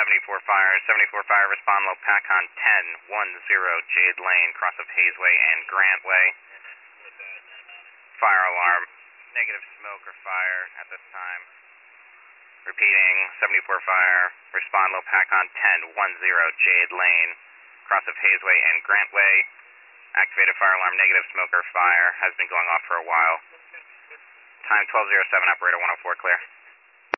74 Fire. 74 Fire, respond low, Pacon 1010 Jade Lane, cross of Hazeway and Grant Way. Fire alarm, negative smoke or fire at this time. Repeating, 74 Fire, respond low, Pacon 1010 Jade Lane, cross of Hazeway and Grant Way. Activated fire alarm, negative smoke or fire, has been going off for a while. Time 12:07, operator 104, clear.